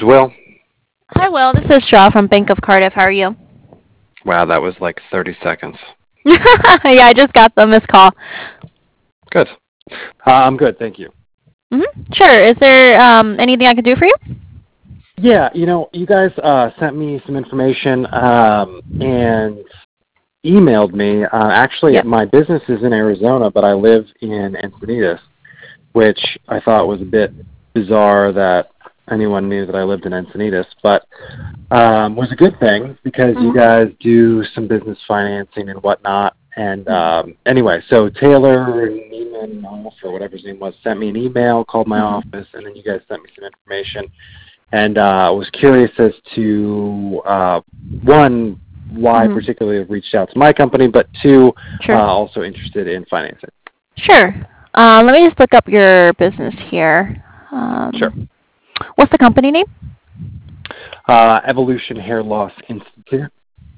Will. Hi, Will. This is Shaw from Bank of Cardiff. How are you? Wow, that was like 30 seconds. Yeah, I just got the missed call. Good. I'm good, thank you. Sure. Is there anything I can do for you? Yeah, you guys sent me some information and emailed me. Actually, Yep. my business is in Arizona, but I live in Encinitas, which I thought was a bit bizarre that anyone knew that I lived in Encinitas, but was a good thing because you hmm guys do some business financing and whatnot. And anyway, so Taylor and Neiman or whatever his name was sent me an email, called my hmm office, and then you guys sent me some information. And I was curious as to one, why hmm particularly have reached out to my company, but two, Sure. also interested in financing. Sure. Let me just look up your business here. Sure. What's the company name? Evolution Hair Loss Institute.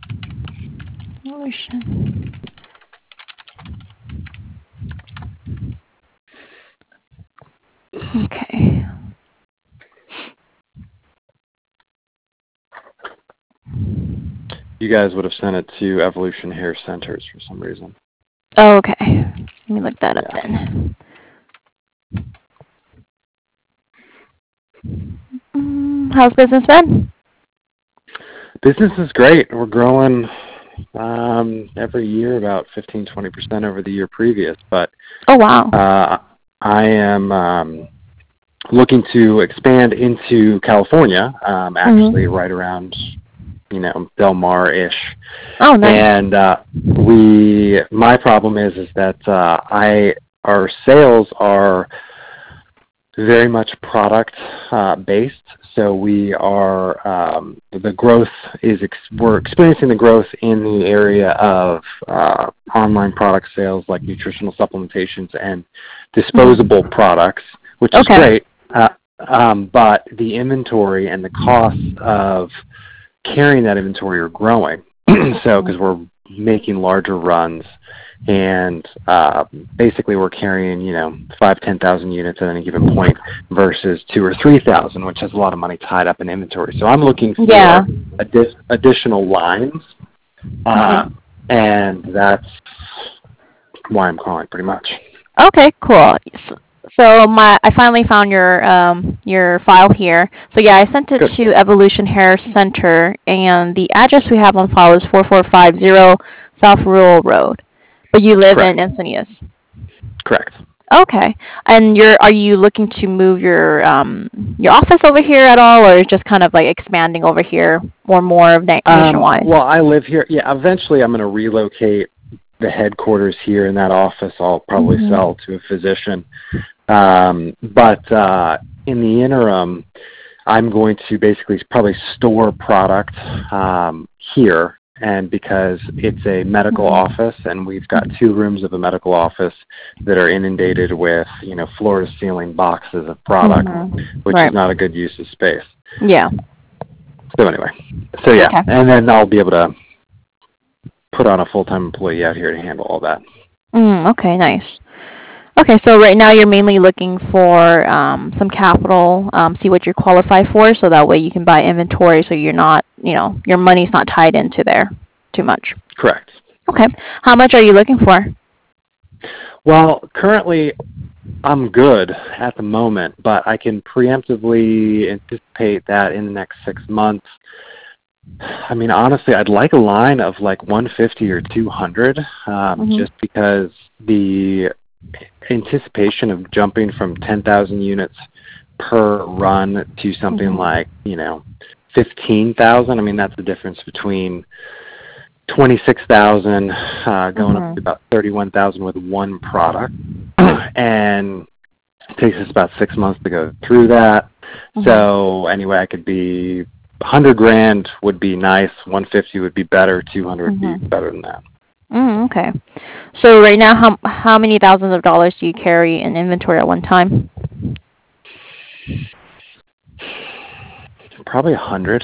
Evolution. Okay. You guys would have sent it to Evolution Hair Centers for some reason. Oh, okay. Let me look that up Yeah. then. How's business been? Business is great. We're growing every year about 15-20% over the year previous. But Oh, wow. I am looking to expand into California, actually hmm right around, Del Mar-ish. Oh, nice. And my problem is that our sales are very much product based. So we are the growth is we're experiencing the growth in the area of online product sales like nutritional supplementations and disposable products, which is Okay. great. But the inventory and the costs of carrying that inventory are growing. So because we're making larger runs, and basically we're carrying 5,000-10,000 units at any given point versus 2,000 or 3,000, which has a lot of money tied up in inventory. So I'm looking Yeah. for additional lines, hmm and that's why I'm calling pretty much. Okay, cool. So I finally found your file here. So yeah, I sent it Good. to Evolution Hair Center, and the address we have on file is 4450 South Rural Road. But you live in Correct. Encinitas. Correct. Okay. And are you looking to move your office over here at all, or just kind of like expanding over here or more of nationwide? Well, I live here. Yeah, eventually I'm going to relocate the headquarters here in that office. I'll probably Mhm. sell to a physician. But in the interim, I'm going to basically probably store product here. And because it's a medical Mhm. office, and we've got 2 rooms of a medical office that are inundated with, floor-to-ceiling boxes of product, Mhm. which is Right. not a good use of space. Yeah. So anyway, so yeah, Okay. and then I'll be able to put on a full-time employee out here to handle all that. Okay, nice. Okay, so right now you're mainly looking for some capital, see what you qualify for, so that way you can buy inventory, so you're not, your money's not tied into there too much. Correct. Okay. How much are you looking for? Well, currently I'm good at the moment, but I can preemptively anticipate that in the next 6 months. I mean, honestly, I'd like a line of like 150 or 200, Mhm. just because the anticipation of jumping from 10,000 units per run to something Mhm. like 15,000. I mean, that's the difference between 26,000 going up to Mhm. about 31,000 with one product, and it takes us about 6 months to go through that. Mhm. So anyway, I could be 100 grand would be nice, 150 would be better, 200 would be Mhm. better than that. Okay. So right now, how many thousands of dollars do you carry in inventory at one time? Probably 100.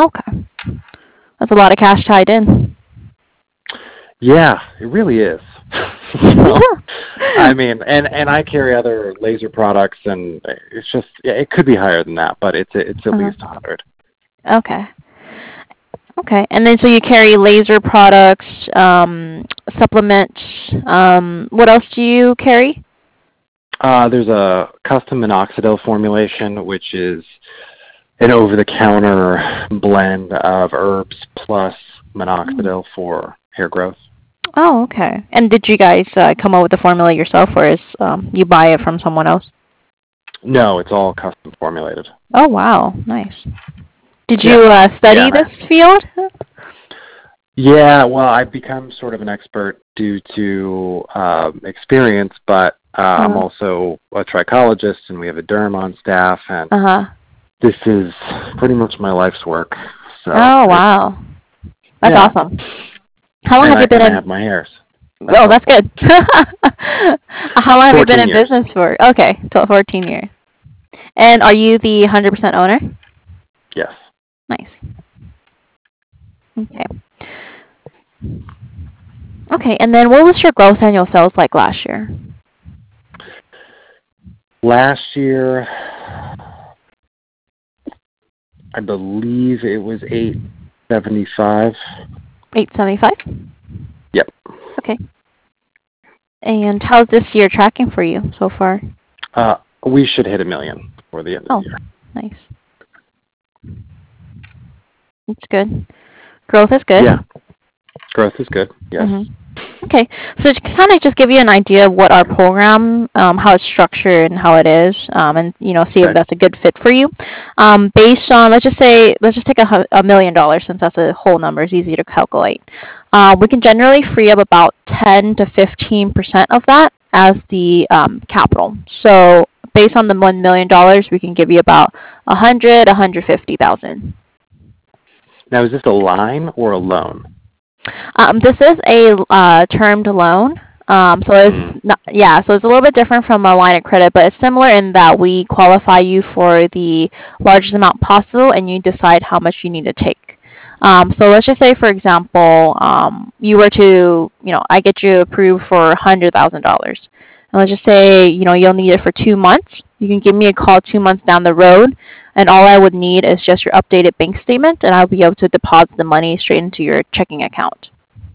Okay. That's a lot of cash tied in. Yeah, it really is. So, I mean, and I carry other laser products, and it's just it could be higher than that, but it's at least 100. Okay. Okay. And then so you carry laser products, supplements. What else do you carry? There's a custom minoxidil formulation, which is an over-the-counter blend of herbs plus minoxidil for hair growth. Oh, okay. And did you guys come up with the formula yourself, or is you buy it from someone else? No, it's all custom formulated. Oh, wow. Nice. Did you study this field? Yeah, well, I've become sort of an expert due to experience, but I'm also a trichologist, and we have a derm on staff, and this is pretty much my life's work. So oh, wow. That's awesome. How long have you been in? I have my hairs. Oh, that's good. How long have you been in business for? Okay, 14 years. And are you the 100% owner? Yes. Nice. Okay. Okay, and then what was your gross annual sales like last year? Last year, I believe it was $875. $875? Yep. Okay. And how's this year tracking for you so far? We should hit $1 million before the end of the year. Nice. That's good. Growth is good. Yeah. Growth is good. Yes. Okay. So to kind of just give you an idea of what our program, how it's structured and how it is, and see if that's a good fit for you. Based on let's just take $1 million, since that's a whole number, it's easy to calculate. We can generally free up about 10 to 15% of that as the capital. So based on the $1 million, we can give you about $150,000. Now, is this a line or a loan? This is a termed loan. So it's so it's a little bit different from a line of credit, but it's similar in that we qualify you for the largest amount possible, and you decide how much you need to take. So let's just say, for example, you were to, I get you approved for $100,000. And let's just say, you'll need it for 2 months. You can give me a call 2 months down the road, and all I would need is just your updated bank statement, and I'll be able to deposit the money straight into your checking account.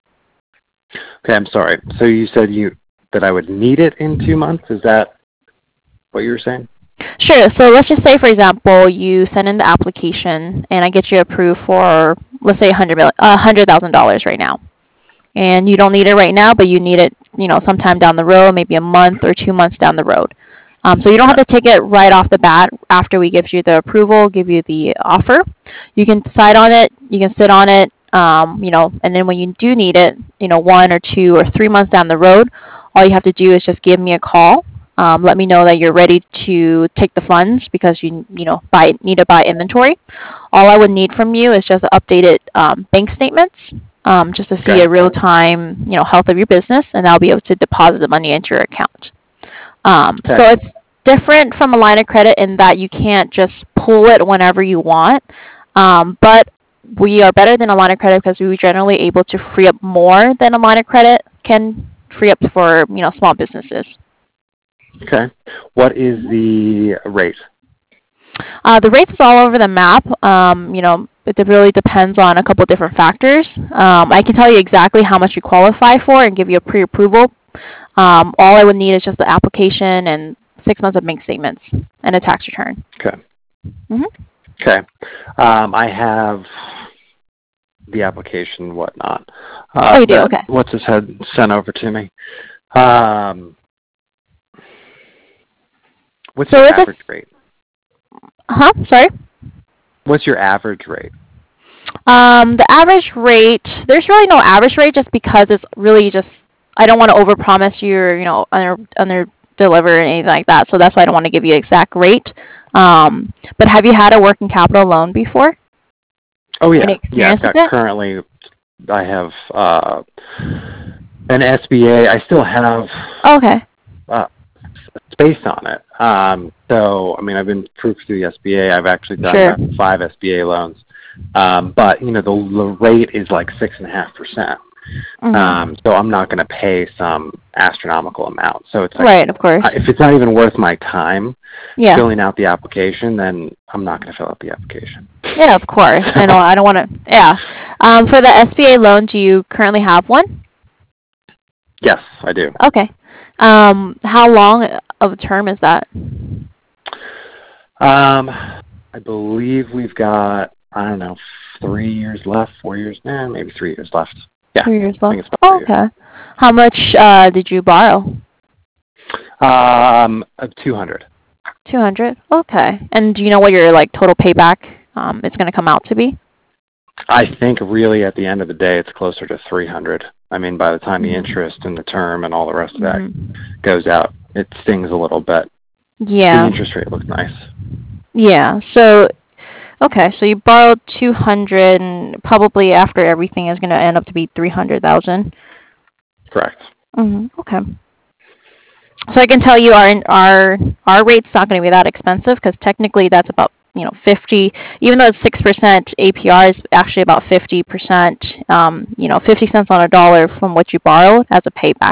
Okay, I'm sorry. So you said that I would need it in 2 months? Is that what you were saying? Sure. So let's just say, for example, you send in the application, and I get you approved for, let's say, $100,000 right now. And you don't need it right now, but you need it, sometime down the road, maybe a month or 2 months down the road. So you don't have to take it right off the bat after we give you the approval, give you the offer. You can decide on it. You can sit on it, and then when you do need it, 1 or 2 or 3 months down the road, all you have to do is just give me a call. Let me know that you're ready to take the funds because you need to buy inventory. All I would need from you is just updated bank statements, just to see a real time health of your business, and I'll be able to deposit the money into your account. So it's different from a line of credit in that you can't just pull it whenever you want, but we are better than a line of credit because we're generally able to free up more than a line of credit can free up for small businesses. Okay. What is the rate? The rates is all over the map. It really depends on a couple of different factors. I can tell you exactly how much you qualify for and give you a pre-approval. All I would need is just the application and 6 months of bank statements and a tax return. Okay. Okay. I have the application, whatnot. You do? Okay. What's this had sent over to me? What's your average rate? Sorry? What's your average rate? The average rate, there's really no average rate just because it's really just, I don't want to overpromise you or, under deliver or anything like that. So that's why I don't want to give you an exact rate. But have you had a working capital loan before? Oh, yeah. Yeah, currently I have an SBA. I still have space on it. So, I mean, I've been approved through the SBA. I've actually done 5 SBA loans. But, the rate is like 6.5%. So I'm not going to pay some astronomical amount. So it's like, Right, of course. if it's not even worth my time Yeah. filling out the application, then I'm not going to fill out the application. Yeah, of course. I know. I don't want to. Yeah. For the SBA loan, do you currently have one? Yes, I do. Okay. How long of a term is that? I believe we've got, I don't know, 3 years left, 4 years, maybe 3 years left. Yeah. 3 years I think left. it's about 3 years. Okay. How much did you borrow? 200. 200. Okay. And do you know what your like total payback is going to come out to be? I think really at the end of the day, it's closer to 300. I mean, by the time the interest and the term and all the rest of that goes out, it stings a little bit. Yeah. The interest rate looks nice. Yeah. So, okay. So you borrowed 200, and probably after everything is going to end up to be 300,000. Correct. Okay. So I can tell you our rate's not going to be that expensive because technically that's about 50. Even though it's 6% APR, is actually about 50%. 50 cents on a dollar from what you borrowed as a payback.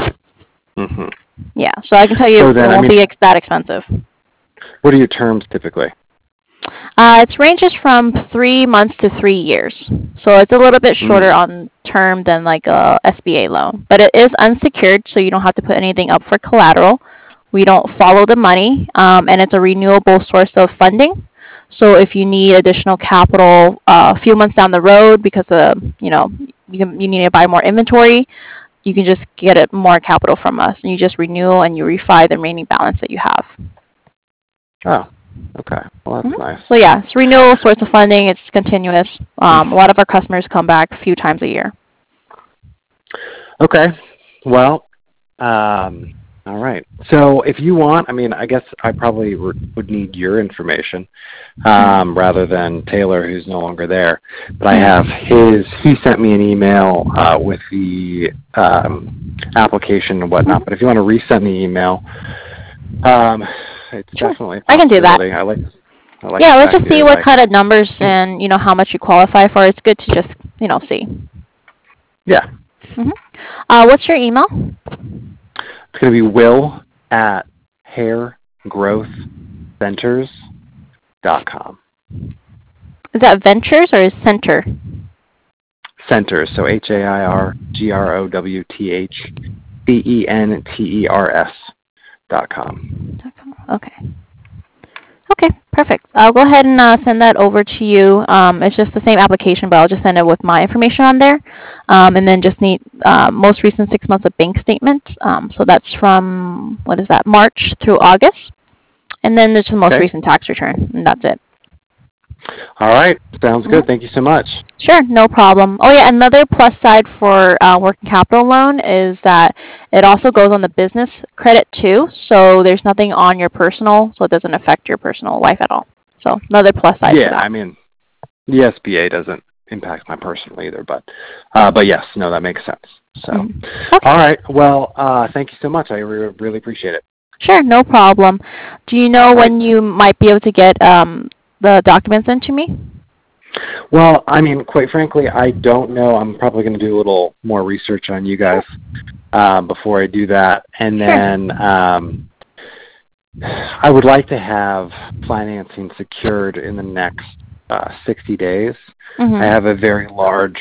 Yeah. So I can tell you it won't be that expensive. What are your terms typically? It ranges from 3 months to 3 years. So it's a little bit shorter on term than like a SBA loan. But it is unsecured, so you don't have to put anything up for collateral. We don't follow the money, and it's a renewable source of funding. So if you need additional capital a few months down the road because you need to buy more inventory, you can just get it more capital from us, and you just renew and you refi the remaining balance that you have. Oh. Okay. Well, that's nice. So yeah, it's renewable source of funding. It's continuous. A lot of our customers come back a few times a year. Okay. Well, all right. So if you want, I guess I probably would need your information rather than Taylor, who's no longer there. But I have he sent me an email with the application and whatnot. But if you want to resend the email, it's definitely a possibility. I can do that. I like let's just see what kind of numbers and how much you qualify for. It's good to just see. Yeah. What's your email? It's going to be will@hairgrowthcenters.com. Is that ventures or is center? Centers, so HAIRGROWTHCENTERS.com. Okay. Okay, perfect. I'll go ahead and send that over to you. It's just the same application, but I'll just send it with my information on there. And then just need most recent 6 months of bank statement. So that's from, March through August. And then there's the most recent tax return, and that's it. All right. Sounds good. Thank you so much. Sure, no problem. Oh, yeah, another plus side for working capital loan is that it also goes on the business credit, too. So there's nothing on your personal, so it doesn't affect your personal life at all. So another plus side for that. The SBA doesn't impact my personal either, but yes, no, that makes sense. So, All right. Well, thank you so much. I really appreciate it. Sure, no problem. Do you know when you might be able to get the documents into me? Well, quite frankly, I don't know. I'm probably going to do a little more research on you guys before I do that. And then I would like to have financing secured in the next 60 days. I have a very large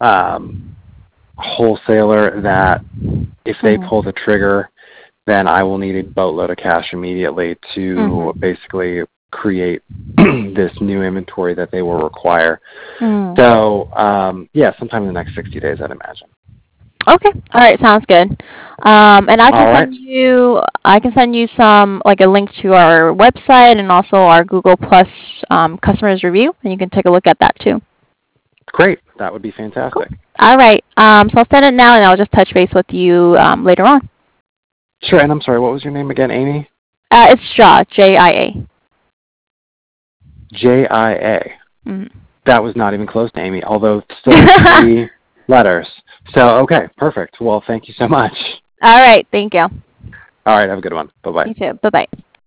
wholesaler that if they pull the trigger, then I will need a boatload of cash immediately to basically create this new inventory that they will require. So, sometime in the next 60 days, I'd imagine. Okay. All right. Sounds good. And I can send you some, like a link to our website and also our Google Plus customers review, and you can take a look at that too. Great. That would be fantastic. Cool. All right. So I'll send it now, and I'll just touch base with you later on. Sure. And I'm sorry, what was your name again, Amy? It's Jia, J-I-A. J-I-A. That was not even close to Amy, although still 3 letters. So, okay, perfect. Well, thank you so much. All right, thank you. All right, have a good one. Bye-bye. You too. Bye-bye.